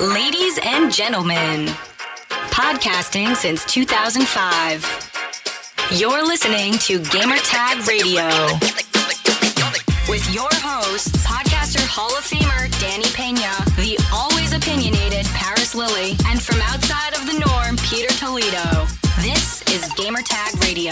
Ladies and gentlemen, podcasting since 2005. You're listening to Gamertag Radio with your host, podcaster Hall of Famer Danny Pena, the always opinionated Paris Lilly, and from outside of the norm, Peter Toledo. This is Gamertag Radio.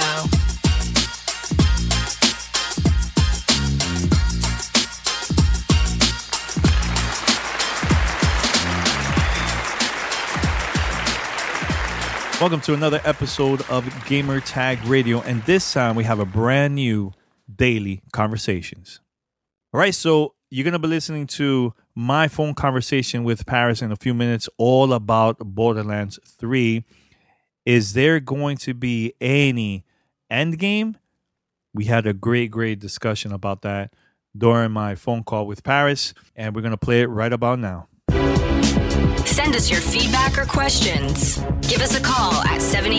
Welcome to another episode of Gamertag Radio, and this time we have a brand new daily conversations. All right, so you're going to be listening to my phone conversation with Paris in a few minutes, all about Borderlands 3. Is there going to be any endgame? We had a great discussion about that during my phone call with Paris, and we're going to play it right about now. Send us your feedback or questions. Give us a call at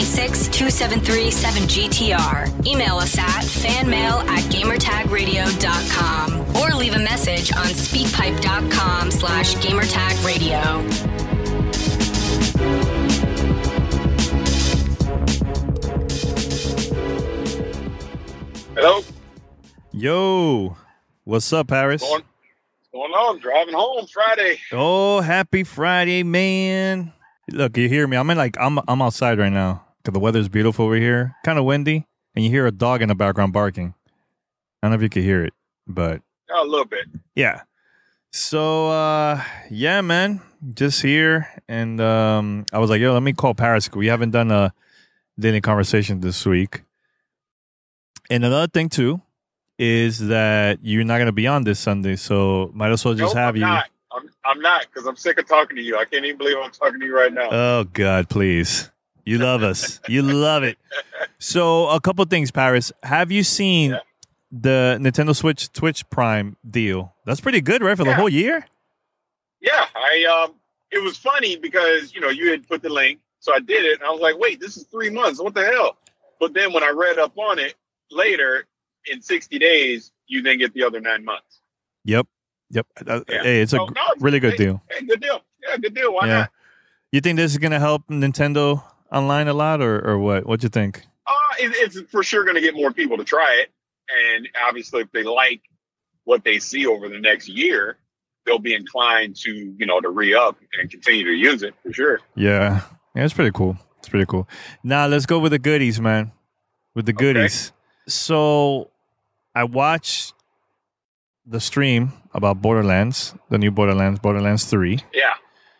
786-273-7GTR. Email us at fanmail@gamertagradio.com or leave a message on speakpipe.com/gamertagradio. Hello? Yo, what's up, Paris? What's going on? Driving home Friday. Oh, happy Friday, man. Look, you hear me? I'm outside right now because the weather's beautiful over here. Kind of windy, and you hear a dog in the background barking. I don't know if you can hear it, but A little bit. yeah. So, yeah, man, just here, and I was like, yo, let me call Paris. We haven't done a daily conversation this week. And another thing, too, is that you're not going to be on this Sunday, so might as well just have you. I'm not, because I'm sick of talking to you. I can't even believe I'm talking to you right now. Oh, God, please. You love us. You love it. So, a couple things, Paris. Have you seen the Nintendo Switch Twitch Prime deal? That's pretty good, right, for the whole year? Yeah, it was funny because, you had put the link, so I did it, and I was like, wait, this is 3 months. What the hell? But then when I read up on it later, in 60 days, you then get the other 9 months. Yep. Hey, it's really good deal. Hey, good deal. Yeah, good deal. Why not? You think this is going to help Nintendo Online a lot, or what? What do you think? It's for sure going to get more people to try it. And obviously, if they like what they see over the next year, they'll be inclined to, to re-up and continue to use it for sure. Yeah, it's pretty cool. Now, let's go with the goodies, man. With the goodies. Okay. So, I watched the stream about Borderlands, the new Borderlands 3. Yeah.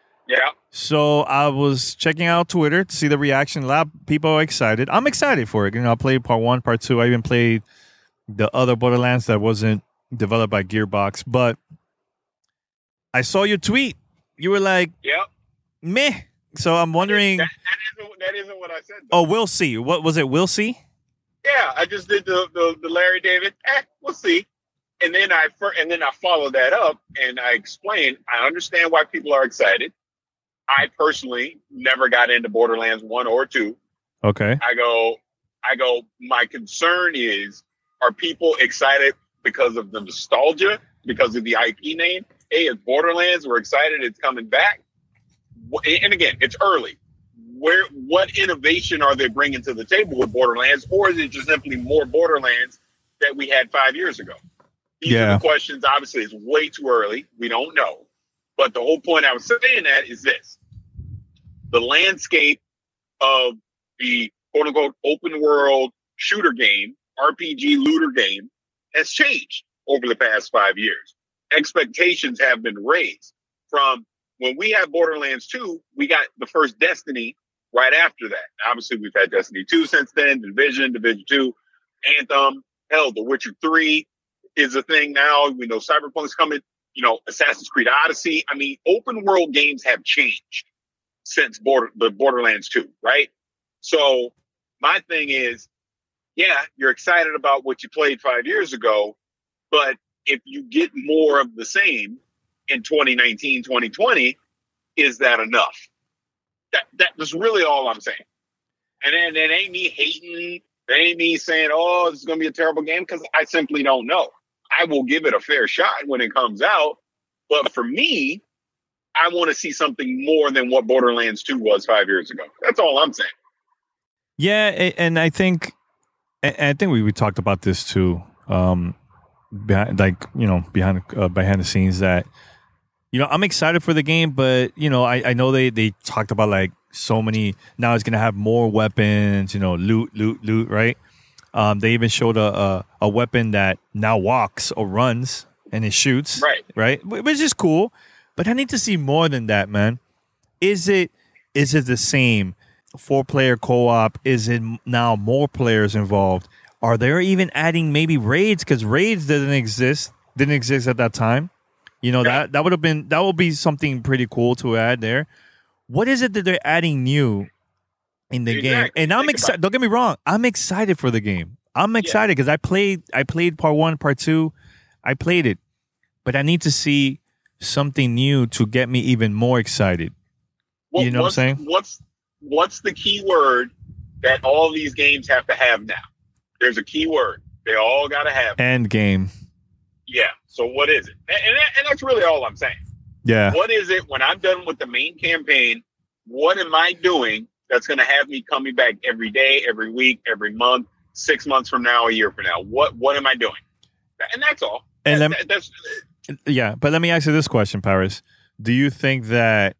So I was checking out Twitter to see the reaction. A lot of people are excited. I'm excited for it. I played part 1, part 2. I even played the other Borderlands that wasn't developed by Gearbox. But I saw your tweet. You were like, "Yep, meh." So I'm wondering. That isn't what I said, though. Oh, we'll see. What was it? We'll see. Yeah, I just did the Larry David. We'll see. And then I followed that up and I explained, I understand why people are excited. I personally never got into Borderlands 1 or 2. Okay. I go, my concern is, are people excited because of the nostalgia, because of the IP name? Hey, it's Borderlands. We're excited. It's coming back. And again, it's early. What innovation are they bringing to the table with Borderlands? Or is it just simply more Borderlands that we had 5 years ago? These are the questions. Obviously, it's way too early. We don't know. But the whole point I was saying that is this. The landscape of the quote-unquote open world shooter game, RPG looter game, has changed over the past 5 years. Expectations have been raised. From when we had Borderlands 2, we got the first Destiny right after that. Obviously, we've had Destiny 2 since then, Division 2, Anthem, hell, The Witcher 3 is a thing now. We know Cyberpunk's coming, Assassin's Creed Odyssey. I mean, open world games have changed since the Borderlands 2, right? So my thing is, yeah, you're excited about what you played 5 years ago, but if you get more of the same in 2019, 2020, is that enough? That's really all I'm saying. And then it ain't me hating. It ain't me saying, oh, this is going to be a terrible game, because I simply don't know. I will give it a fair shot when it comes out. But for me, I want to see something more than what Borderlands 2 was 5 years ago. That's all I'm saying. Yeah, and I think we talked about this too. Behind the scenes, that I'm excited for the game, but I know they talked about like so many. Now it's gonna have more weapons, loot, right? They even showed a weapon that now walks or runs and it shoots, right, which is cool. But I need to see more than that, man. Is it the same 4-player co-op? Is it now more players involved? Are they even adding maybe raids? Because raids didn't exist at that time. That would be something pretty cool to add there. What is it that they're adding new in the game? And I'm excited. Don't get me wrong. I'm excited for the game. I'm excited because I played part 1, part 2. I played it, but I need to see something new to get me even more excited. You know what I'm saying? What's the key word that all these games have to have now? There's a key word. They all got to have. End game. Yeah. So what is it? And that's really all I'm saying. Yeah. What is it when I'm done with the main campaign? What am I doing that's going to have me coming back every day, every week, every month, 6 months from now, a year from now? What am I doing? And that's all. And but let me ask you this question, Paris. Do you think that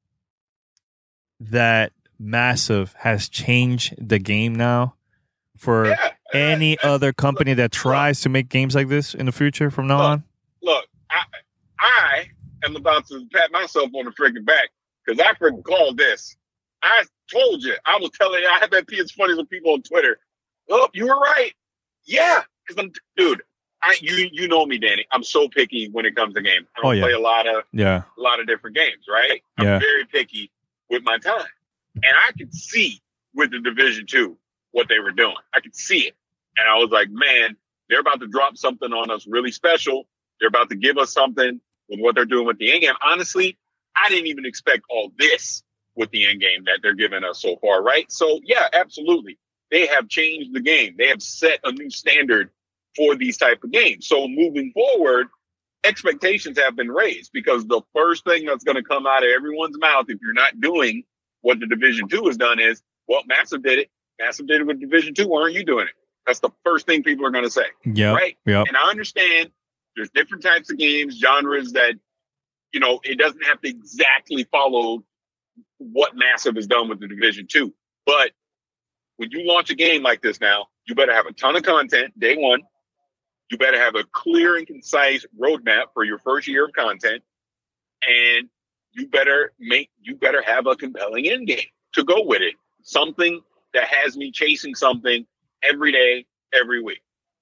Massive has changed the game now for any other company that tries to make games like this in the future from now on? Look, I am about to pat myself on the freaking back because I freaking called this. I told you. I was telling you. I had that PS funny with people on Twitter. Oh, you were right. Yeah, because dude. You know me, Danny. I'm so picky when it comes to games. I don't play a lot of different games, right? I'm very picky with my time. And I could see with the Division 2 what they were doing. I could see it. And I was like, man, they're about to drop something on us really special. They're about to give us something with what they're doing with the end game. Honestly, I didn't even expect all this with the end game that they're giving us so far, right? So, yeah, absolutely. They have changed the game. They have set a new standard for these type of games. So moving forward, expectations have been raised because the first thing that's going to come out of everyone's mouth if you're not doing what the Division 2 has done is, well, Massive did it. Massive did it with Division 2. Why aren't you doing it? That's the first thing people are going to say. Yeah. Right? Yeah. And I understand there's different types of games, genres that, it doesn't have to exactly follow what Massive has done with the Division 2. But when you launch a game like this now, you better have a ton of content day one. You better have a clear and concise roadmap for your first year of content. And you better have a compelling end game to go with it. Something that has me chasing something every day, every week.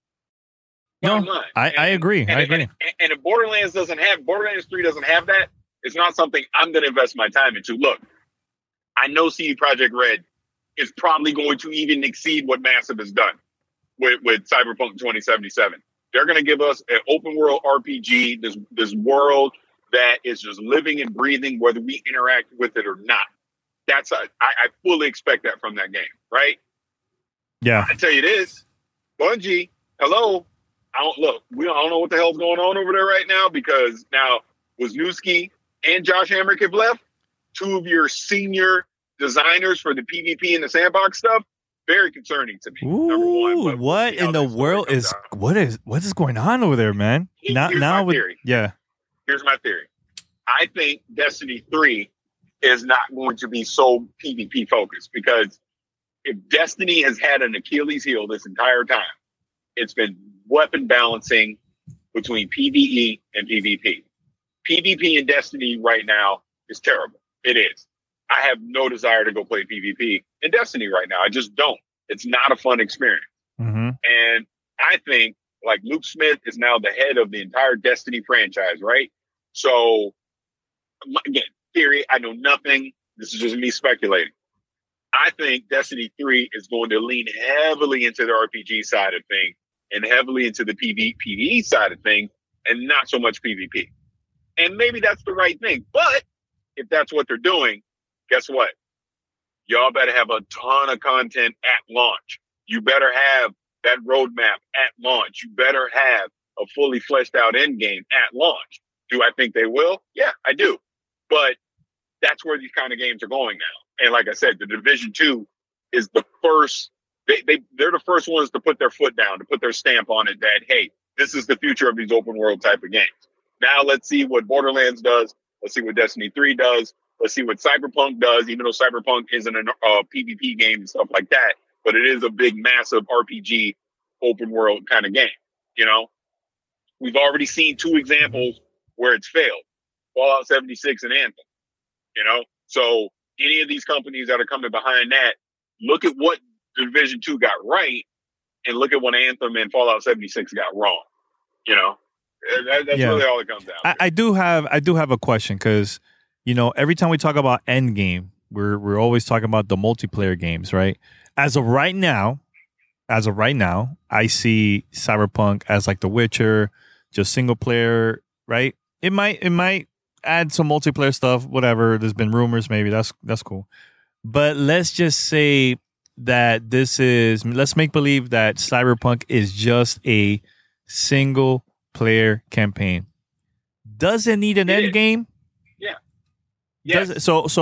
I agree. I agree. And if Borderlands 3 doesn't have that, it's not something I'm going to invest my time into. Look, I know CD Projekt Red is probably going to even exceed what Massive has done with Cyberpunk 2077. They're going to give us an open world RPG, this world that is just living and breathing, whether we interact with it or not. I fully expect that from that game, right? Yeah. I tell you this, Bungie, hello. We don't know what the hell's going on over there right now because now Wisniewski and Josh Hamrick have left. Two of your senior designers for the PvP and the sandbox stuff. Very concerning to me. Ooh, number one. What in the world is what is going on over there, man? Here's my theory. Here's my theory. I think Destiny 3 is not going to be so PvP focused because if Destiny has had an Achilles heel this entire time, it's been weapon balancing between PvE and PvP. PvP in Destiny right now is terrible. It is. I have no desire to go play PvP in Destiny right now. I just don't. It's not a fun experience. Mm-hmm. And I think like Luke Smith is now the head of the entire Destiny franchise, right? So again, theory, I know nothing. This is just me speculating. I think Destiny 3 is going to lean heavily into the RPG side of things and heavily into the PvE side of things and not so much PvP. And maybe that's the right thing. But if that's what they're doing, guess what? Y'all better have a ton of content at launch. You better have that roadmap at launch. You better have a fully fleshed out end game at launch. Do I think they will? Yeah, I do. But that's where these kind of games are going now. And like I said, the Division 2 is the first. They're the first ones to put their foot down, to put their stamp on it that, hey, this is the future of these open world type of games. Now let's see what Borderlands does. Let's see what Destiny 3 does. Let's see what Cyberpunk does, even though Cyberpunk isn't a PvP game and stuff like that. But it is a big, massive RPG open world kind of game. You know, we've already seen 2 examples where it's failed. Fallout 76 and Anthem. You know, so any of these companies that are coming behind that, look at what Division 2 got right, and look at what Anthem and Fallout 76 got wrong. You know, that's really all it comes down to. I do have a question, because, you know, every time we talk about Endgame, we're always talking about the multiplayer games, right? As of right now, I see Cyberpunk as like The Witcher, just single player, right? It might add some multiplayer stuff, whatever. There's been rumors, maybe that's cool. But let's just say that let's make believe that Cyberpunk is just a single player campaign. Does it need an end game? Yeah. Yes.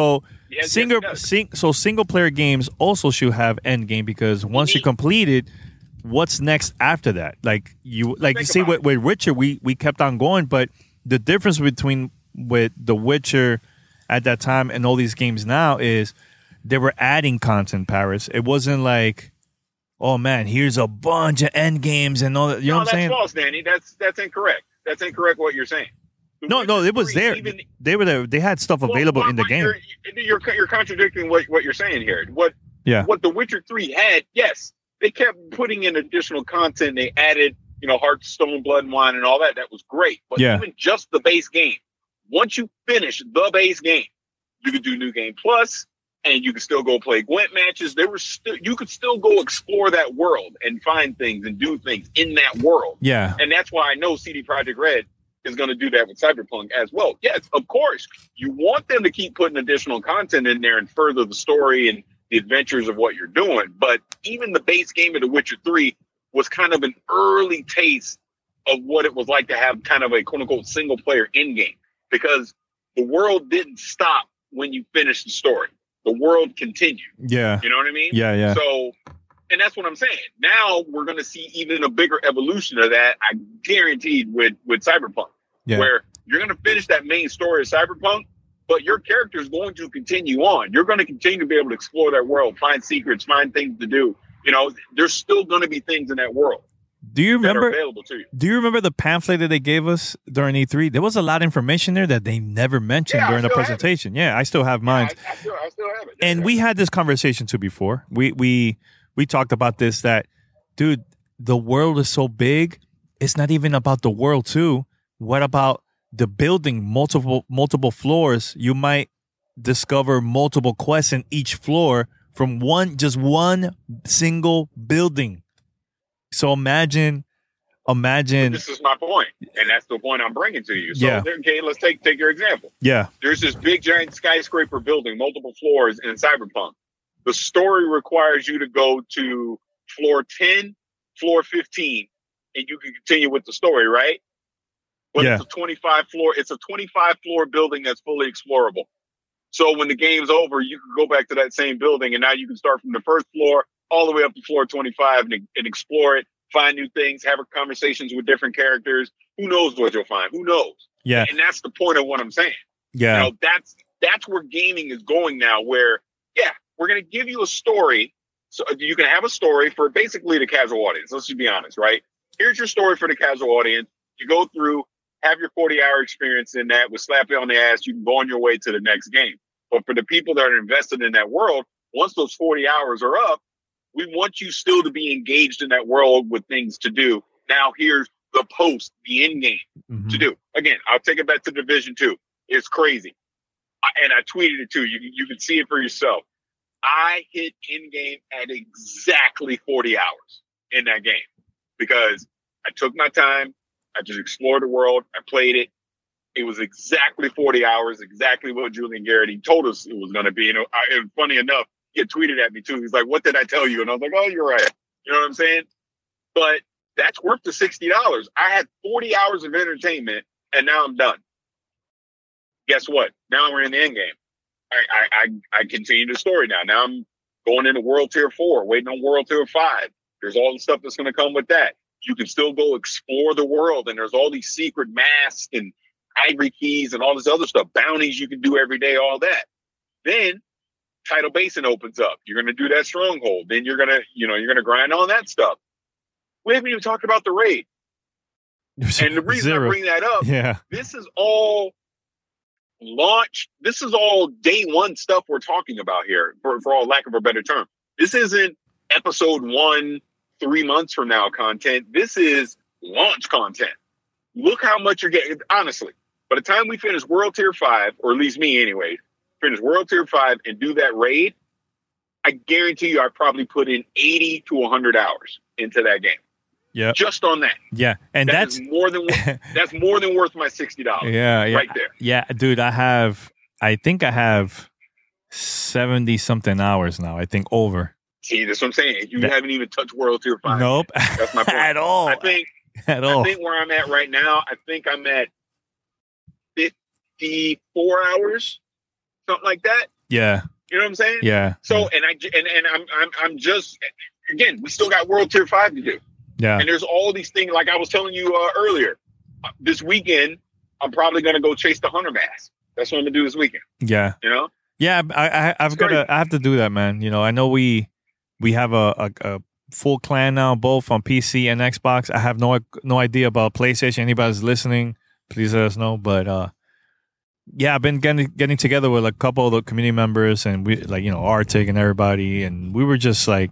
Single player games also should have end game, because once you complete it, what's next after that? Like you see with Witcher, we kept on going, but the difference with The Witcher at that time and all these games now is they were adding content, Paris. It wasn't like, oh man, here's a bunch of end games and all that. You know what I'm saying? That's false, Danny. That's incorrect. That's incorrect what you're saying. No, it was there. They were there. They had stuff available in the game. You're contradicting what you're saying here. What The Witcher 3 had, yes, they kept putting in additional content. They added, you know, Hearthstone, Blood and Wine, and all that. That was great. But even just the base game, once you finish the base game, you could do New Game Plus, and you could still go play Gwent matches. You could still go explore that world and find things and do things in that world. Yeah. And that's why I know CD Projekt Red is going to do that with Cyberpunk as well. Yes, of course, you want them to keep putting additional content in there and further the story and the adventures of what you're doing. But even the base game of The Witcher 3 was kind of an early taste of what it was like to have kind of a quote-unquote single-player in-game, because the world didn't stop when you finished the story. The world continued. Yeah. You know what I mean? Yeah. So, and that's what I'm saying. Now we're going to see even a bigger evolution of that, I guaranteed, with Cyberpunk, where you're going to finish that main story of Cyberpunk, but your character is going to continue on. You're going to continue to be able to explore that world, find secrets, find things to do. You know, there's still going to be things in that world. Do you remember? Available to you. Do you remember the pamphlet that they gave us during E3? There was a lot of information there that they never mentioned during the presentation. Yeah, I still have mine. I still have it. And we had this conversation too before. We talked about this, that, dude, the world is so big. It's not even about the world too. What about the building? Multiple floors. You might discover multiple quests in each floor from one single building. So imagine. This is my point, and that's the point I'm bringing to you. So, okay, let's take your example. Yeah. There's this big giant skyscraper building, multiple floors in Cyberpunk. The story requires you to go to floor 10, floor 15, and you can continue with the story, right? But it's a 25 floor building that's fully explorable. So when the game's over, you can go back to that same building, and now you can start from the first floor all the way up to floor 25 and explore it, find new things, have conversations with different characters. Who knows what you'll find? Who knows? Yeah. And that's the point of what I'm saying. Yeah. You know, that's where gaming is going now, where, we're going to give you a story. So you can have a story for basically the casual audience. Let's just be honest, right? Here's your story for the casual audience. You go through, have your 40-hour experience in that, with slap you on the ass, you can go on your way to the next game. But for the people that are invested in that world, once those 40 hours are up, we want you still to be engaged in that world with things to do. Now here's the post, the end game to do. Again, I'll take it back to Division 2. It's crazy. And I tweeted it too. You can see it for yourself. I hit end game at exactly 40 hours in that game because I took my time. I just explored the world. I played it. It was exactly 40 hours, exactly what Julian Garrity told us it was going to be. And funny enough, he had tweeted at me too. He's like, "What did I tell you?" And I was like, "Oh, you're right." You know what I'm saying? But that's worth the $60. I had 40 hours of entertainment, and now I'm done. Guess what? Now we're in the end game. I continue the story now. Now I'm going into World Tier 4, waiting on World Tier 5. There's all the stuff that's going to come with that. You can still go explore the world, and there's all these secret masks and ivory keys and all this other stuff, bounties you can do every day, all that. Then Tidal Basin opens up. You're going to do that stronghold. Then you're going to grind on that stuff. We haven't even talked about the raid. And the reason I bring that up, this is all launch. This is all day one stuff we're talking about here, for all lack of a better term. This isn't episode 1, 3 months from now content. This is launch content. Look how much you're getting. Honestly, by the time we finish World Tier 5, or at least me anyway, finish World Tier 5 and do that raid, I guarantee you I probably put in 80 to 100 hours into that game. Yeah, just on that. Yeah, and that's more than that's more than worth my $60. Yeah, right there. Yeah, dude, I think I have 70 something hours now. I think over. See, that's what I'm saying. You haven't even touched World Tier 5. Nope, that's my point. At all. I think where I'm at right now, I think I'm at 54 hours, something like that. Yeah. You know what I'm saying? Yeah. So, and I'm just, again, we still got World Tier 5 to do. Yeah. And there's all these things, like I was telling you earlier. This weekend, I'm probably going to go chase the Hunter Mask. That's what I'm going to do this weekend. Yeah. You know? Yeah, I have to do that, man. You know, I know we have a full clan now, both on PC and Xbox. I have no idea about PlayStation. Anybody's listening, please let us know. But yeah, I've been getting together with a couple of the community members, and we Arctic and everybody, and we were just like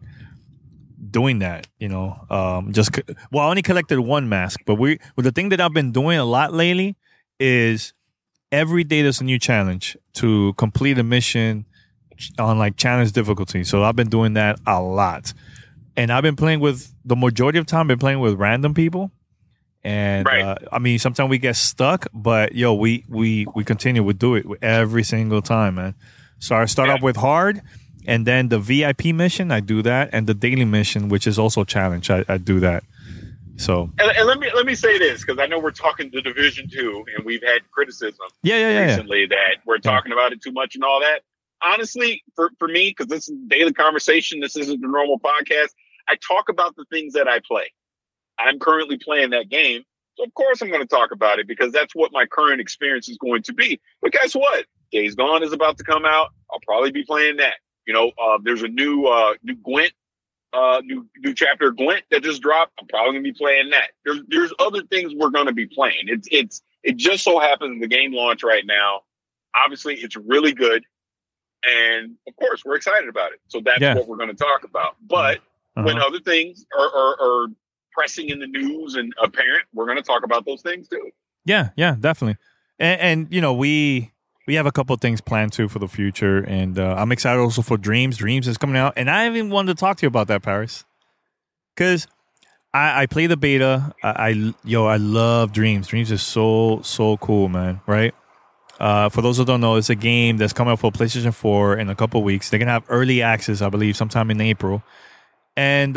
doing that, I only collected one mask, but the thing that I've been doing a lot lately is every day there's a new challenge to complete a mission on like challenge difficulty. So I've been doing that a lot, and I've been playing with the majority of the time. I've been playing with random people, and right. I mean sometimes we get stuck, but we continue. We do it every single time, man. So I start off with hard. And then the VIP mission, I do that, and the daily mission, which is also a challenge, I do that. So, and let me say this, because I know we're talking to Division 2, and we've had criticism recently that we're talking about it too much and all that. Honestly, for me, because this is a daily conversation, this isn't the normal podcast. I talk about the things that I play. I'm currently playing that game, so of course I'm going to talk about it because that's what my current experience is going to be. But guess what? Days Gone is about to come out. I'll probably be playing that. There's a new Gwent, new chapter of Gwent that just dropped. I'm probably gonna be playing that. There's other things we're gonna be playing. It just so happens the game launch right now. Obviously, it's really good, and of course, we're excited about it. So that's what we're gonna talk about. But when other things are pressing in the news and apparent, we're gonna talk about those things too. Yeah, definitely. And we have a couple of things planned too for the future, and I'm excited also for Dreams. Dreams is coming out, and I even wanted to talk to you about that, Paris, because I play the beta. I love Dreams. Dreams is so cool, man. Right? For those who don't know, it's a game that's coming out for PlayStation 4 in a couple of weeks. They're gonna have early access, I believe, sometime in April, and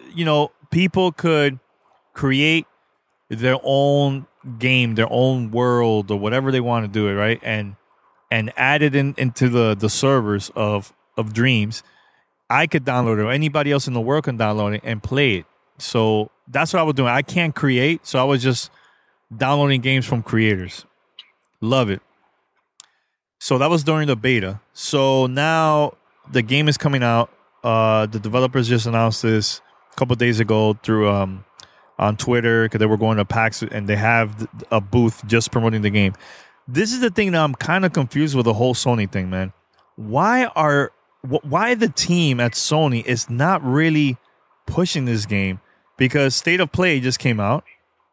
people could create their own game, their own world, or whatever they want to do it, right? And add it into the servers of Dreams. I could download it, or anybody else in the world can download it and play it. So that's what I was doing. I can't create, so I was just downloading games from creators. Love it. So that was during the beta. So now the game is coming out. The developers just announced this a couple of days ago through on Twitter, because they were going to PAX, and they have a booth just promoting the game. This is the thing that I'm kind of confused with the whole Sony thing, man. Why the team at Sony is not really pushing this game? Because State of Play just came out,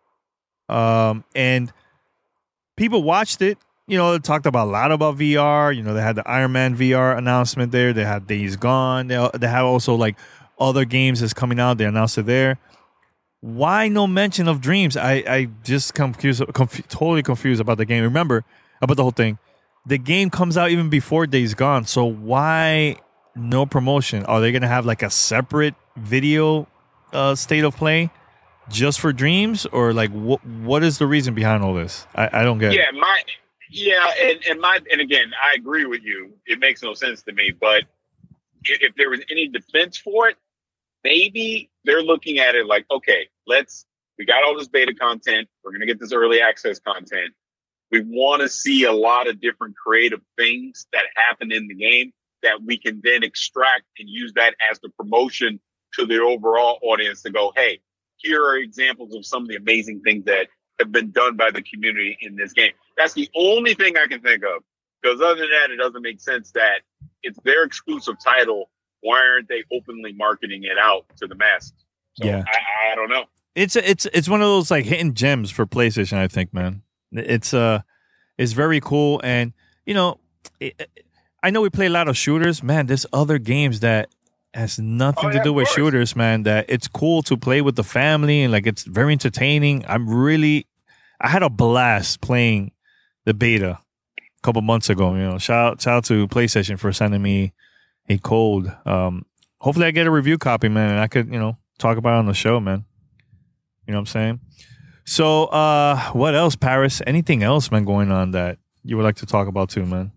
and people watched it. They talked about a lot about VR. They had the Iron Man VR announcement there. They had Days Gone. They have also like other games that's coming out. They announced it there. Why no mention of Dreams? I just totally confused about the game. Remember, about the whole thing, the game comes out even before Days Gone. So why no promotion? Are they going to have like a separate video State of Play just for Dreams? Or like what is the reason behind all this? I don't get it. Yeah, Yeah, and again, I agree with you. It makes no sense to me. But if there was any defense for it, maybe they're looking at it like, okay, we got all this beta content. We're going to get this early access content. We want to see a lot of different creative things that happen in the game that we can then extract and use that as the promotion to the overall audience to go, hey, here are examples of some of the amazing things that have been done by the community in this game. That's the only thing I can think of. Because other than that, it doesn't make sense that it's their exclusive title. Why aren't they openly marketing it out to the masses? So Yeah. I don't know. It's one of those like hidden gems for PlayStation, I think, man. It's very cool, and you know, I know we play a lot of shooters, man. There's other games that has nothing to do with shooters, man. That it's cool to play with the family, and like it's very entertaining. I had a blast playing the beta a couple months ago. You know, shout out to PlayStation for sending me a code. Hopefully, I get a review copy, man, and I could talk about it on the show, man. You know what I'm saying? So, what else, Paris? Anything else, man, going on that you would like to talk about too, man?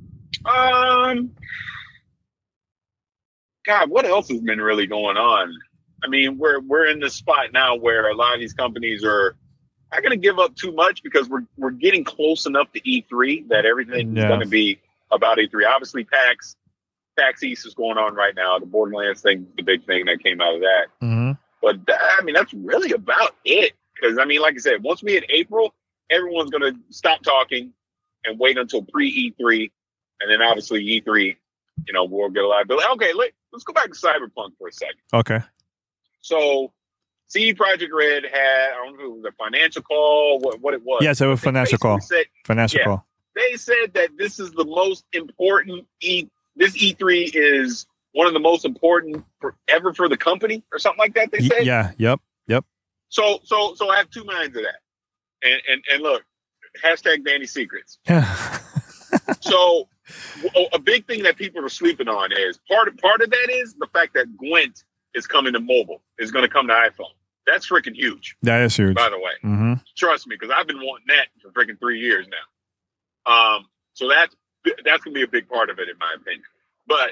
God, what else has been really going on? I mean, we're in this spot now where a lot of these companies are not going to give up too much because we're getting close enough to E3 that everything is going to be about E3. Obviously, PAX East is going on right now. The Borderlands thing, the big thing that came out of that. Mm-hmm. But I mean, that's really about it. Because I mean, like I said, once we hit April, everyone's going to stop talking and wait until pre-E3, and then obviously E3, we'll get a lot of billing. Okay, let's go back to Cyberpunk for a second. Okay. So, CD Projekt Red had, I don't know if it was a financial call, what it was. Yes, it was a financial call. Financial call. They said that this is the most important this E3 is one of the most important ever for the company or something like that. They said. Yeah. Yep. So I have two minds of that. And look, hashtag Danny Secrets. So a big thing that people are sleeping on is part of that is the fact that Gwent is coming to mobile, is going to come to iPhone. That's freaking huge. That is huge. By the way. Mm-hmm. Trust me, because I've been wanting that for freaking 3 years now. So that's going to be a big part of it, in my opinion. But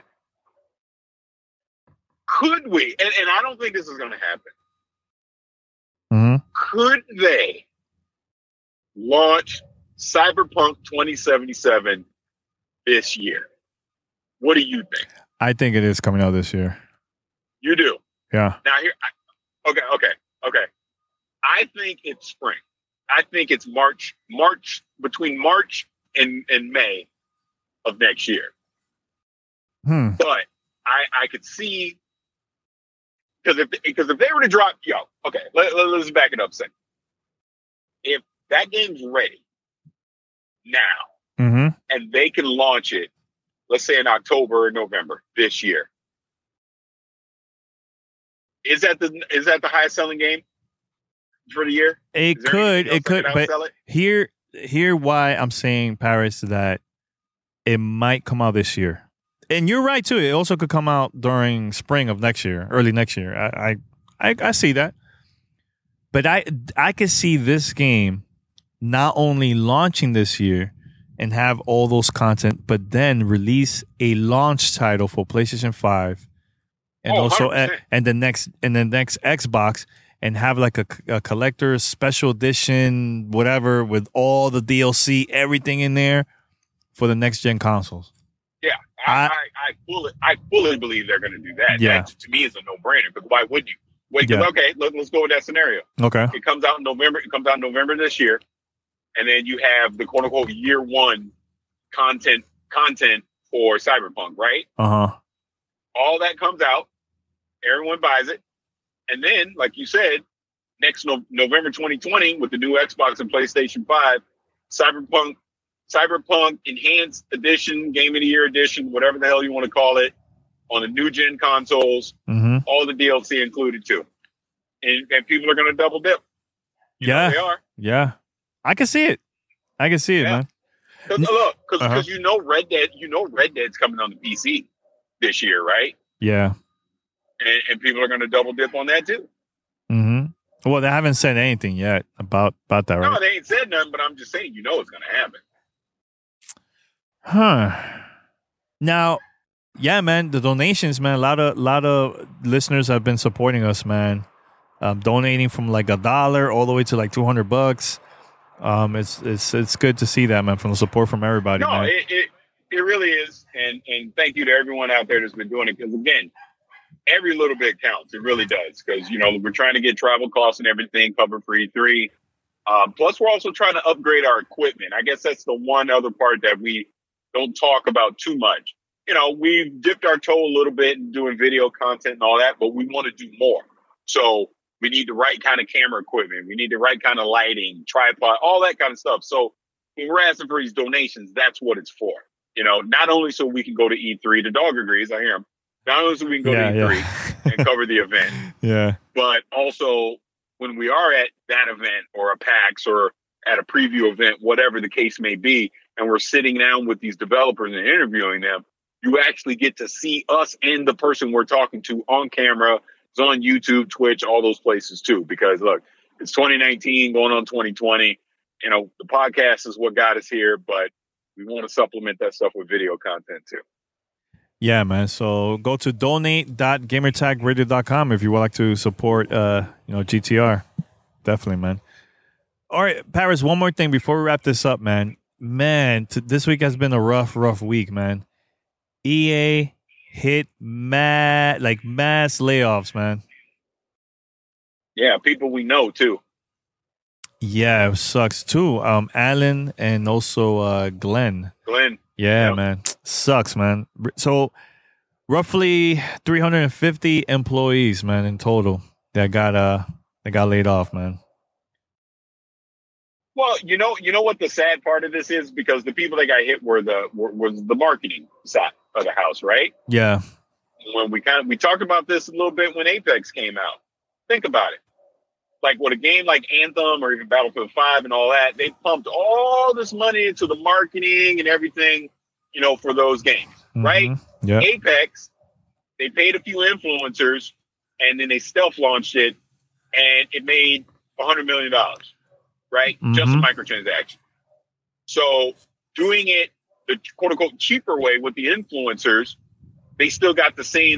could we, and I don't think this is going to happen, mm-hmm. Could they launch Cyberpunk 2077 this year? What do you think? I think it is coming out this year. You do? Yeah. Now here, okay. I think it's spring. I think it's March, between March and May of next year. But I could see, because if they were to drop, let's back it up a second. If that game's ready now, mm-hmm. and they can launch it, let's say in October or November this year, is that the highest selling game for the year? It could, but here why I'm saying, Paris, that it might come out this year. And you're right too. It also could come out during spring of next year, early next year. I see that. But I could see this game not only launching this year and have all those content, but then release a launch title for PlayStation 5 and also and the next Xbox, and have like a collector's special edition, whatever, with all the DLC, everything in there for the next gen consoles. Yeah, I fully believe they're going to do that. Yeah. That to me is a no-brainer. But why would you? Wait, okay, let's go with that scenario. Okay. It comes out in November. It comes out in November this year, and then you have the quote-unquote year one content for Cyberpunk, right? Uh-huh. All that comes out. Everyone buys it. And then, like you said, next November 2020, with the new Xbox and PlayStation 5, Cyberpunk Enhanced Edition, Game of the Year Edition, whatever the hell you want to call it, on the new gen consoles, mm-hmm. all the DLC included too. And people are going to double dip. You know they are. Yeah. I can see it. Man. Because Red Dead's coming on the PC this year, right? Yeah. And people are going to double dip on that too. Mm-hmm. Well, they haven't said anything yet about that, right? No, they ain't said nothing, but I'm just saying, it's going to happen. Huh. Now, yeah, man, the donations, man. A lot of listeners have been supporting us, man. Donating from like $1 all the way to like $200. It's good to see that, man, from the support from everybody, No, man. it really is, and thank you to everyone out there that's been doing it. Because again, every little bit counts. It really does. Because we're trying to get travel costs and everything covered for E3. Plus, we're also trying to upgrade our equipment. I guess that's the one other part that we don't talk about too much. We've dipped our toe a little bit in doing video content and all that, but we want to do more. So we need the right kind of camera equipment. We need the right kind of lighting, tripod, all that kind of stuff. So when we're asking for these donations, that's what it's for. Not only so we can go to E3, the dog agrees, I hear him. Not only so we can go to E3 and cover the event, but also when we are at that event or a PAX or at a preview event, whatever the case may be, and we're sitting down with these developers and interviewing them, you actually get to see us and the person we're talking to on camera. It's on YouTube, Twitch, all those places too. Because look, it's 2019 going on 2020. The podcast is what got us here, but we want to supplement that stuff with video content too. Yeah, man. So go to donate.gamertagradio.com if you would like to support, GTR. Definitely, man. All right, Paris, one more thing before we wrap this up, man. This week has been a rough week, man. EA hit mass layoffs, man. Yeah, people we know too. Yeah, it sucks too. Alan and also Glenn. Yeah, yep. Man. Sucks, man. So roughly 350 employees, man, in total that got laid off, man. Well, you know what the sad part of this is, because the people that got hit was the marketing side of the house, right? Yeah. When we talked about this a little bit when Apex came out. Think about it. Like with a game like Anthem or even Battlefield 5 and all that, they pumped all this money into the marketing and everything, for those games, right? Yeah. Apex, they paid a few influencers and then they stealth launched it and it made $100 million, right? Just a microtransaction. So doing it the quote unquote cheaper way with the influencers, they still got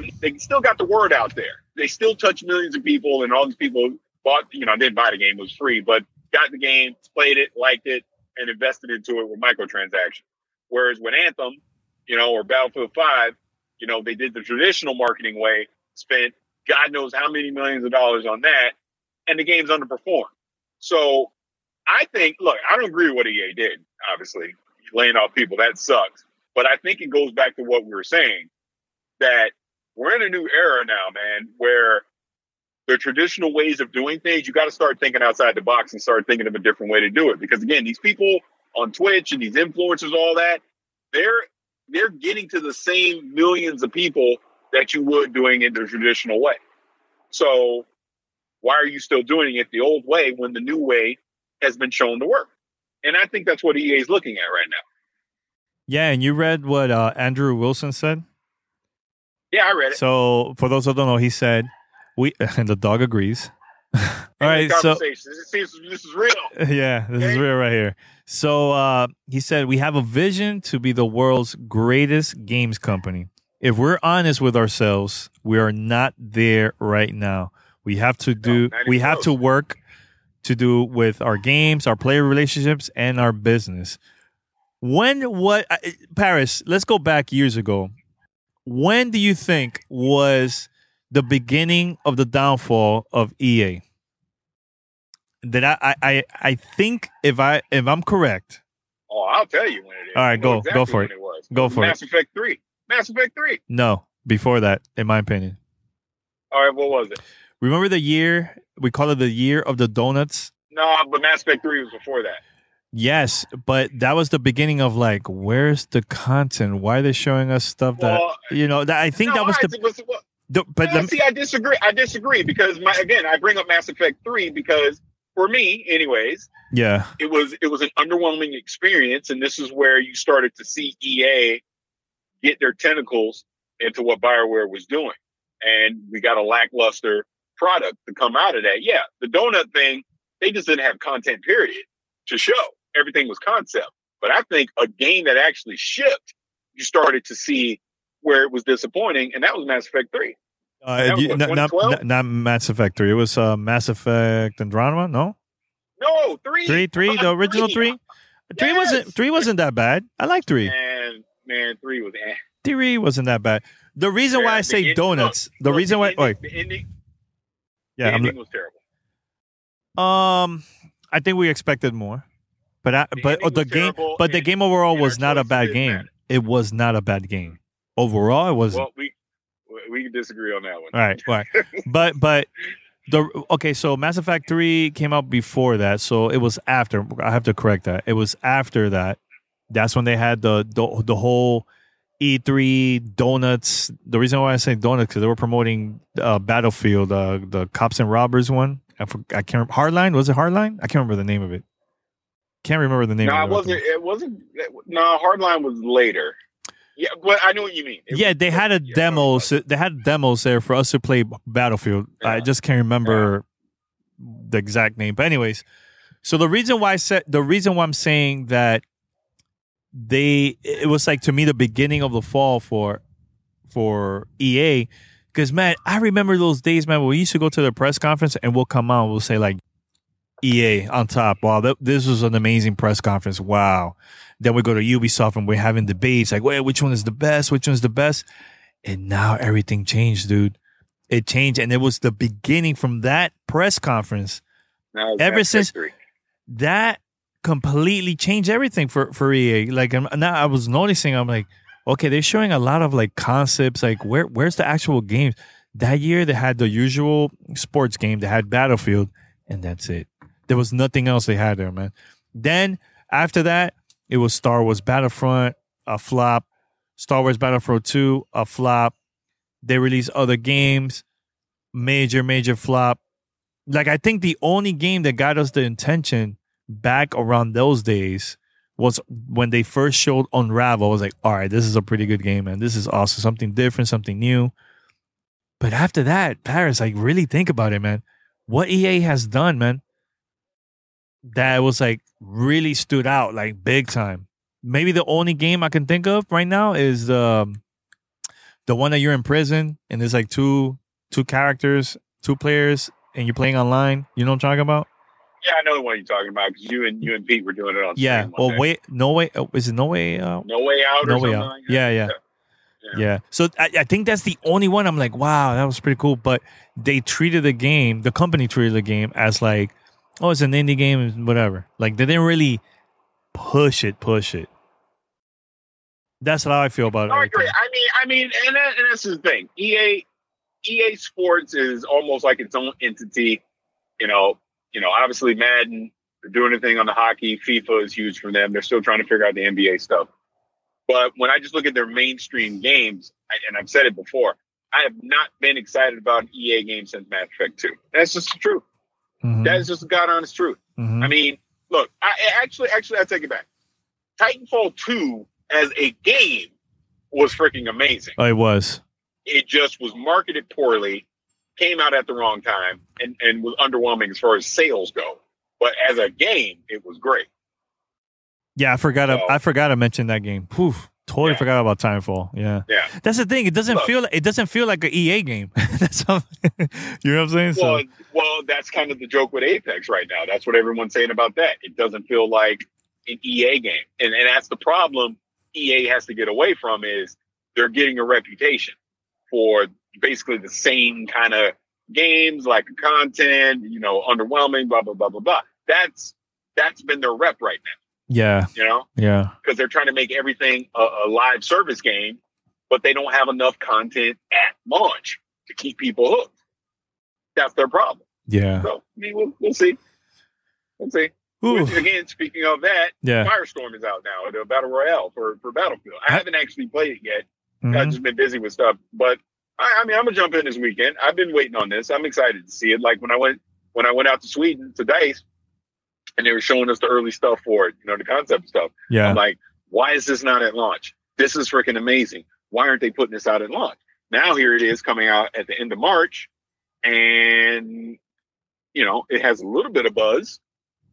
the word out there. They still touch millions of people, and all these people bought, didn't buy the game, it was free, but got the game, played it, liked it, and invested into it with microtransactions. Whereas with Anthem, or Battlefield 5, they did the traditional marketing way, spent God knows how many millions of dollars on that, and the game's underperformed. So I think, look, I don't agree with what EA did, obviously. Laying off people, that sucks. But I think it goes back to what we were saying, that we're in a new era now, man, where the traditional ways of doing things, you got to start thinking outside the box and start thinking of a different way to do it. Because again, these people on Twitch and these influencers, all that, they're getting to the same millions of people that you would doing it the traditional way. So why are you still doing it the old way when the new way has been shown to work? And I think that's what EA is looking at right now. Yeah, and you read what Andrew Wilson said? Yeah, I read it. So for those who don't know, he said, and the dog agrees. All right, so this is real. Yeah, this is real right here. So he said, we have a vision to be the world's greatest games company. If we're honest with ourselves, we are not there right now. We have to to work to do with our games, our player relationships, and our business. Paris, let's go back years ago. When do you think was the beginning of the downfall of EA? That I think if I'm correct. Oh, I'll tell you when it is. All right, go for it. Go for it. Mass Effect 3. Mass Effect 3. No, before that, in my opinion. All right, what was it? Remember the year, we call it the year of the donuts? No, but Mass Effect 3 was before that. Yes, but that was the beginning of like, where's the content? Why are they showing us stuff that, I think that was I disagree. I disagree because I bring up Mass Effect 3 because for me, anyways, yeah, it was an underwhelming experience, and this is where you started to see EA get their tentacles into what BioWare was doing, and we got a lackluster product to come out of that. Yeah, the donut thing, they just didn't have content, period, to show. Everything was concept. But I think a game that actually shipped, you started to see where it was disappointing, and that was Mass Effect 3. That was, what, 2012? Not Mass Effect 3. It was Mass Effect Andromeda. No, No, 3. 3, the original 3. Yes. 3 wasn't that bad. I like 3. Man, 3 was 3 wasn't that bad. The reason why I say donuts, the reason why, the ending, yeah, the ending was terrible. I think we expected more, but the game overall was not a bad game. Matter. It was not a bad game overall. It wasn't. Well, we can disagree on that one. All right, but so Mass Effect 3 came out before that, so it was after. I have to correct that. It was after that. That's when they had the whole E3 donuts. The reason why I say donuts because they were promoting Battlefield, the cops and robbers one. I can't. Hardline, was it Hardline? I can't remember the name of it. Can't remember the name. No, of it. It wasn't. No, Hardline was later. Yeah, but I know what you mean. They had a demo. So they had demos there for us to play Battlefield. Yeah. I just can't remember the exact name. But anyways, so the reason why I'm saying that it was like to me the beginning of the fall for EA. Because, man, I remember those days, man, when we used to go to the press conference and we'll come out and we'll say, like, EA on top. Wow, this was an amazing press conference. Wow. Then we go to Ubisoft and we're having debates like, wait, which one is the best? Which one's the best? And now everything changed, dude. It changed. And it was the beginning from that press conference. Ever since that completely changed everything for EA. Like, now I was noticing, I'm like, okay, they're showing a lot of like concepts, like where's the actual games? That year they had the usual sports game, they had Battlefield, and that's it. There was nothing else they had there, man. Then after that, it was Star Wars Battlefront, a flop. Star Wars Battlefront 2, a flop. They released other games, major flop. Like, I think the only game that got us the attention back around those days was when they first showed Unravel. I was like, all right, this is a pretty good game, man. This is awesome. Something different, something new. But after that, Paris, like, really think about it, man. What EA has done, man, that was like really stood out, like big time. Maybe the only game I can think of right now is the one that you're in prison and there's like two characters, 2 players, and you're playing online. You know what I'm talking about? Yeah, I know the one you're talking about because you and Pete were doing it on. Yeah. No Way. Is it No Way? No Way Out. No Way Out. Like yeah. So I think that's the only one. I'm like, wow, that was pretty cool. But they treated the company treated the game as like, oh, it's an indie game, whatever. Like, they didn't really push it. That's how I feel about it. I agree. I mean, and that's the thing. EA Sports is almost like its own entity. You know, obviously Madden, they're doing a thing on the hockey. FIFA is huge for them. They're still trying to figure out the NBA stuff. But when I just look at their mainstream games, and I've said it before, I have not been excited about an EA game since Mass Effect 2. That's just the truth. Mm-hmm. That is just the God honest truth. Mm-hmm. I mean, look, I actually I take it back. Titanfall 2 as a game was freaking amazing. Oh, it was. It just was marketed poorly, came out at the wrong time, and was underwhelming as far as sales go. But as a game, it was great. Yeah, I forgot to mention that game. Poof. Totally forgot about Titanfall. Yeah. That's the thing. It doesn't feel like an EA game. That's you know what I'm saying? Well, that's kind of the joke with Apex right now. That's what everyone's saying about that. It doesn't feel like an EA game, and that's the problem. EA has to get away from is they're getting a reputation for basically the same kind of games, like content, underwhelming, blah blah blah blah blah. That's been their rep right now. Yeah. Yeah. Because they're trying to make everything a live service game, but they don't have enough content at launch to keep people hooked. That's their problem. Yeah. So, I mean, we'll see. We'll see. Which, again, speaking of that, Firestorm is out now, the Battle Royale for Battlefield. I haven't actually played it yet. Mm-hmm. I've just been busy with stuff. But, I mean, I'm going to jump in this weekend. I've been waiting on this. I'm excited to see it. Like, when I went out to Sweden, to DICE, and they were showing us the early stuff for it, the concept stuff. Yeah. I'm like, why is this not at launch? This is freaking amazing. Why aren't they putting this out at launch? Now here it is coming out at the end of March, and, it has a little bit of buzz,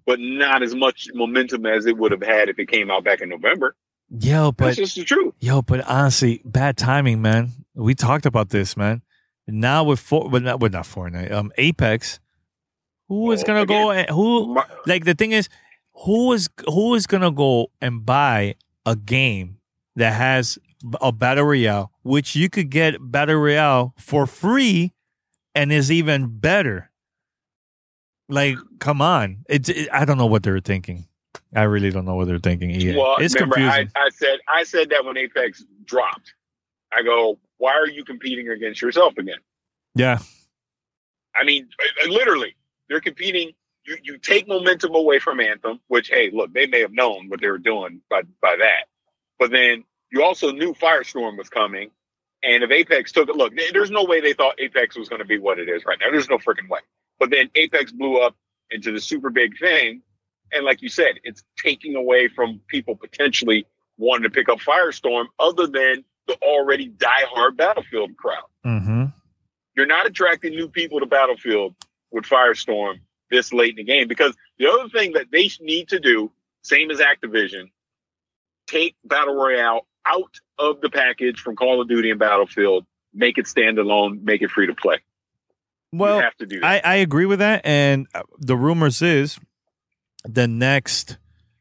but not as much momentum as it would have had if it came out back in November. Yo, but that's just the truth. Yo, but honestly, bad timing, man. We talked about this, man. Now with not Fortnite, Apex. Who is gonna go and like the thing is, who is gonna go and buy a game that has a battle royale, which you could get battle royale for free, and is even better. Like, come on! I don't know what they're thinking. I really don't know what they're thinking. Yeah. Well, it's remember, confusing. I said that when Apex dropped. I go, why are you competing against yourself again? Yeah. I mean, literally, they're competing. You take momentum away from Anthem, which, hey, look, they may have known what they were doing by that. But then you also knew Firestorm was coming. And if Apex took it, look, there's no way they thought Apex was going to be what it is right now. There's no freaking way. But then Apex blew up into the super big thing. And like you said, it's taking away from people potentially wanting to pick up Firestorm other than the already diehard Battlefield crowd. Mm-hmm. You're not attracting new people to Battlefield with Firestorm this late in the game. Because the other thing that they need to do, same as Activision, take Battle Royale out of the package from Call of Duty and Battlefield, make it standalone, make it free to play. Well, you have to do that. I agree with that. And the rumors is the next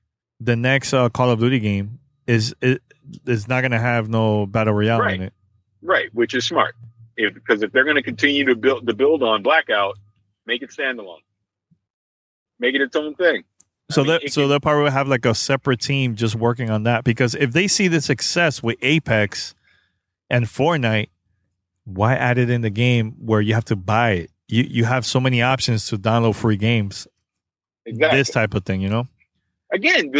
Call of Duty game is not going to have no battle royale in it, right? Which is smart, because if they're going to continue to build on Blackout, make it standalone, make it its own thing. So they'll probably have like a separate team just working on that, because if they see the success with Apex and Fortnite, why add it in the game where you have to buy it? You have so many options to download free games. Exactly. This type of thing, you know? Again,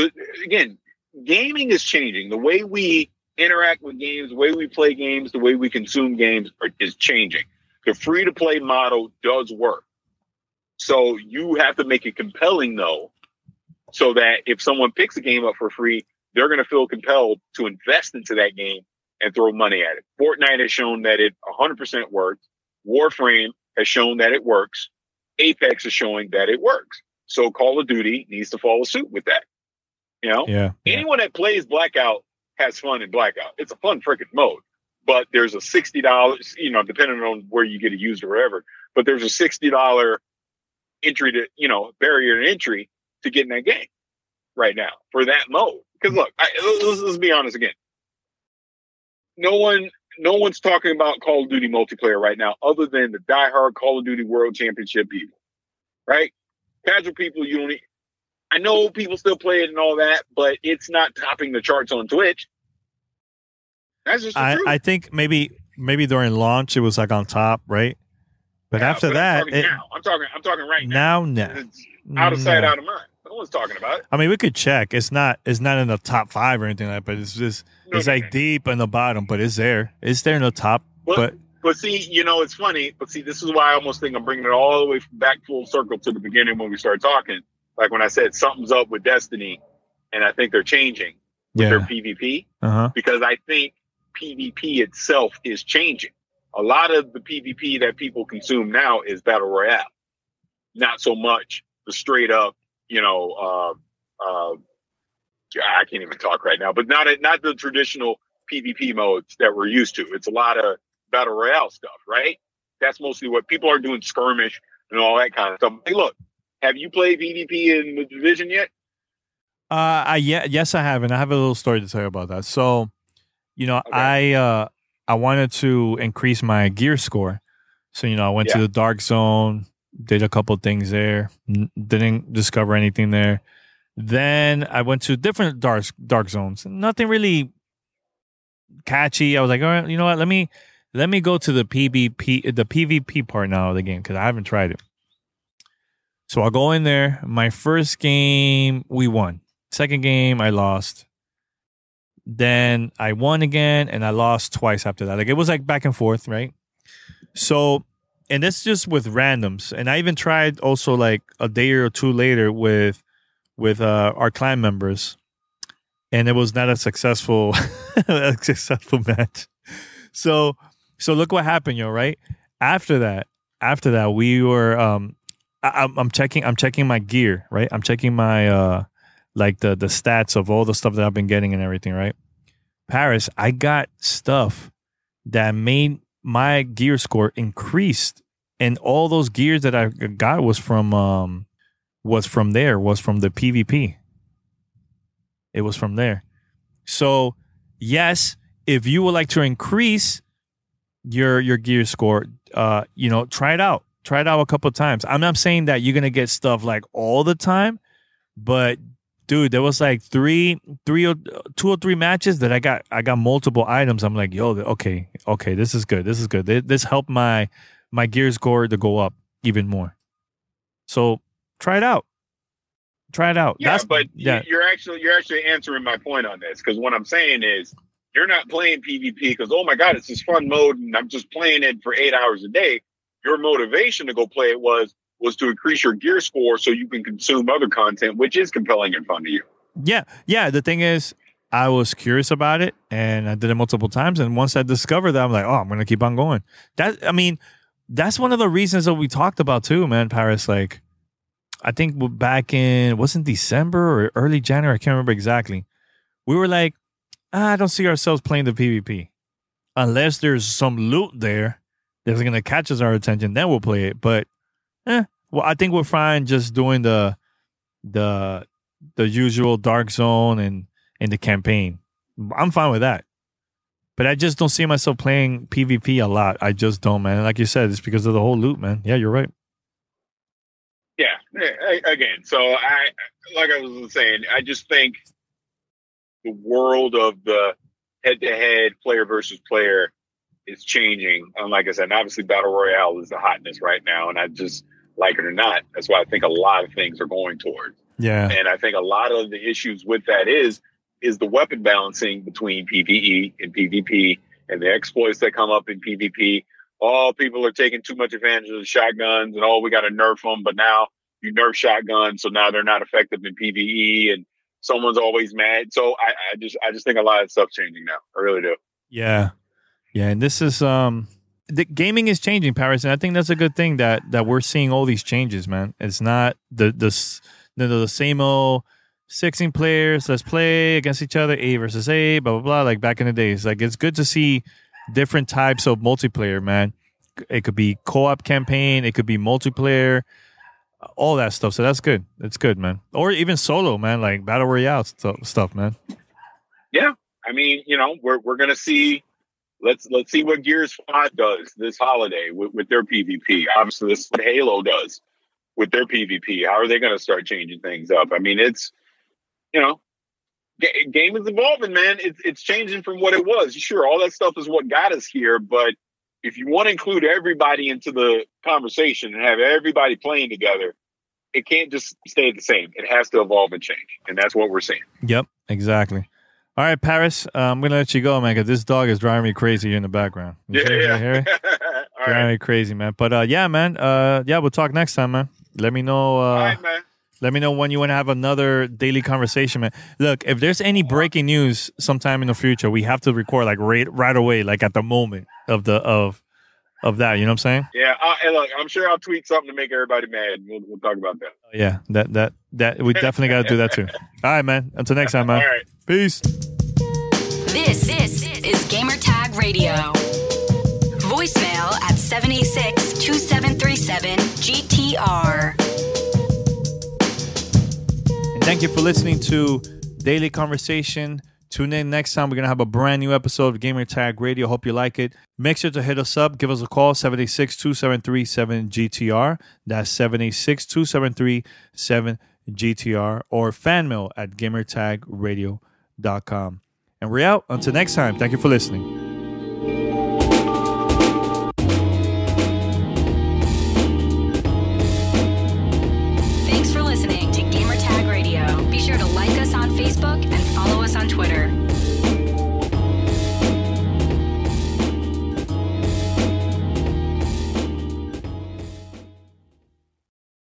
gaming is changing. The way we interact with games, the way we play games, the way we consume games is changing. The free-to-play model does work. So you have to make it compelling, though, so that if someone picks a game up for free, they're going to feel compelled to invest into that game and throw money at it. Fortnite has shown that it 100% works. Warframe has shown that it works. Apex is showing that it works. So Call of Duty needs to follow suit with that. You know? Yeah. Anyone that plays Blackout has fun in Blackout. It's a fun freaking mode. But there's a $60, depending on where you get it used or whatever, but there's a $60 entry to, barrier to entry to get in that game right now for that mode. Because look, let's be honest again. No one's talking about Call of Duty multiplayer right now other than the diehard Call of Duty World Championship people, right? Casual people, I know people still play it and all that, but it's not topping the charts on Twitch. That's just the truth. I think maybe during launch it was like on top, right? But after that, I'm talking right now. It's out of sight, out of mind. No one's talking about it. I mean, we could check. It's not in the top 5 or anything like that, but it's just deep in the bottom, but it's there. It's there in the top. But see, it's funny. But see, this is why I almost think I'm bringing it all the way back full circle to the beginning when we started talking. Like when I said something's up with Destiny, and I think they're changing with their PvP, because I think PvP itself is changing. A lot of the PvP that people consume now is Battle Royale, not so much the straight up, I can't even talk right now, but not the traditional PvP modes that we're used to. It's a lot of Battle Royale stuff, right? That's mostly what people are doing, skirmish and all that kind of stuff. Hey, look, have you played PvP in the Division yet? Yes, I have, and I have a little story to tell you about that. So, okay. I wanted to increase my gear score. So, I went to the Dark Zone, did a couple things there, didn't discover anything there. Then I went to different dark zones. Nothing really catchy. I was like, all right, you know what? Let me go to the PvP part now of the game, because I haven't tried it. So I'll go in there. My first game, we won. Second game, I lost. Then I won again, and I lost twice after that. Like, it was like back and forth, right? So, and this just with randoms. And I even tried also like a day or two later with our clan members, and it was not a successful match. So look what happened, right? After that, we were I'm checking my gear, right? I'm checking my like the stats of all the stuff that I've been getting and everything, right? Paris, I got stuff that made my gear score increased, and all those gears that I got was from the PvP. It was from there. So yes, if you would like to increase your gear score, try it out. Try it out a couple of times. I'm not saying that you're gonna get stuff like all the time, but dude, there was like two or three matches that I got multiple items. I'm like, yo, okay, this is good. This helped my gear score to go up even more. So try it out. Yeah, you're actually answering my point on this, because what I'm saying is you're not playing PvP because, oh my God, it's this fun mode and I'm just playing it for 8 hours a day. Your motivation to go play it was to increase your gear score so you can consume other content, which is compelling and fun to you. Yeah. The thing is, I was curious about it and I did it multiple times. And once I discovered that, I'm like, oh, I'm going to keep on going. That's one of the reasons that we talked about too, man, Paris. Like, I think back in, wasn't December or early January? I can't remember exactly. We were like, I don't see ourselves playing the PvP. Unless there's some loot there that's going to catch our attention, then we'll play it. But, I think we're fine just doing the usual Dark Zone and the campaign. I'm fine with that. But I just don't see myself playing PvP a lot. I just don't, man. Like you said, it's because of the whole loot, man. Yeah, you're right. Yeah. Again, so I was saying, I just think the world of the head-to-head player versus player is changing. And like I said, obviously Battle Royale is the hotness right now, and I just, like it or not, that's why I think a lot of things are going towards. Yeah. And I think a lot of the issues with that is the weapon balancing between PvE and PvP and the exploits that come up in PvP. All people are taking too much advantage of the shotguns and we got to nerf them, but now you nerf shotguns, so now they're not effective in PvE and someone's always mad. So I just think a lot of stuff's changing now. I really do. Yeah. And this is the gaming is changing, Paris, and I think that's a good thing that we're seeing all these changes, man. It's not the same old 16 players, let's play against each other, A versus A, blah blah blah. Like back in the days, like it's good to see different types of multiplayer, man. It could be co-op campaign, it could be multiplayer, all that stuff. So that's good. It's good, man. Or even solo, man, like Battle Royale stuff, man. Yeah, I mean, we're gonna see. Let's see what Gears 5 does this holiday with their PvP. Obviously, this is what Halo does with their PvP. How are they going to start changing things up? I mean, it's, game is evolving, man. It's changing from what it was. Sure, all that stuff is what got us here, but if you want to include everybody into the conversation and have everybody playing together, it can't just stay the same. It has to evolve and change, and that's what we're seeing. Yep, exactly. All right, Paris, I'm going to let you go, man, because this dog is driving me crazy here in the background. Yeah. Driving me crazy, man. But, yeah, man, we'll talk next time, man. Let me know. All right, man. Let me know when you want to have another daily conversation, man. Look, if there's any breaking news sometime in the future, we have to record, like, right away, like, at the moment of that. You know what I'm saying? Yeah. And look, I'm sure I'll tweet something to make everybody mad. We'll talk about that. Yeah, that we definitely got to do that, too. All right, man. Until next time, man. All right. Peace. This is Gamertag Radio. Voicemail at 786-2737-GTR. And thank you for listening to Daily Conversation. Tune in next time. We're going to have a brand new episode of Gamertag Radio. Hope you like it. Make sure to hit us up. Give us a call, 786-273-7GTR. That's 786-273-7GTR. Or fanmail at gamertagradio.com. And we're out. Until next time, thank you for listening.